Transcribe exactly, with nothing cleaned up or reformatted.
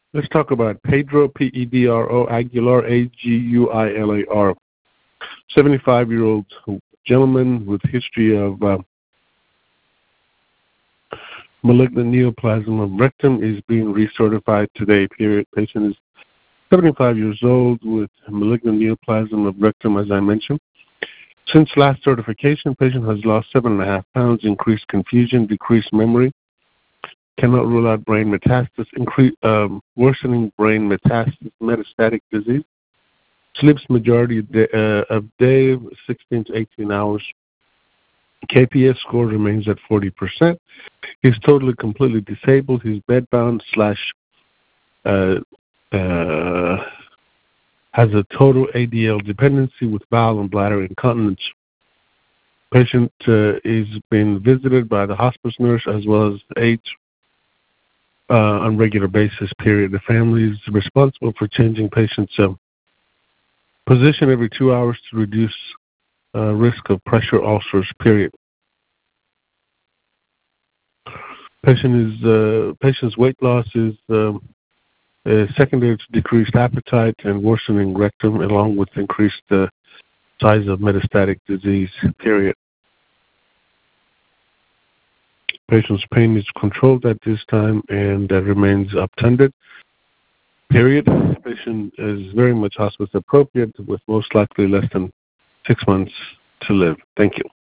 Let's talk about Pedro, P E D R O, Aguilar, A G U I L A R, seventy-five-year-old gentleman with history of uh, malignant neoplasm of rectum is being recertified today, period. Patient is seventy-five years old with malignant neoplasm of rectum, as I mentioned. Since last certification, patient has lost seven and a half pounds, increased confusion, decreased memory, cannot rule out brain metastasis, increase, um, worsening brain metastasis, metastatic disease, sleeps majority of day, uh, of day, sixteen to eighteen hours. K P S score remains at forty percent. He's totally, completely disabled. He's bedbound slash uh, uh, has a total A D L dependency with bowel and bladder incontinence. Patient uh, is being visited by the hospice nurse as well as aides uh, on regular basis, period. The family is responsible for changing patient's uh, position every two hours to reduce uh, risk of pressure ulcers, period. Patient is, uh, patient's weight loss is um, uh, secondary to decreased appetite and worsening rectum, along with increased uh, size of metastatic disease, period. Patient's pain is controlled at this time and uh, remains obtunded, period. Patient is very much hospice appropriate with most likely less than six months to live. Thank you.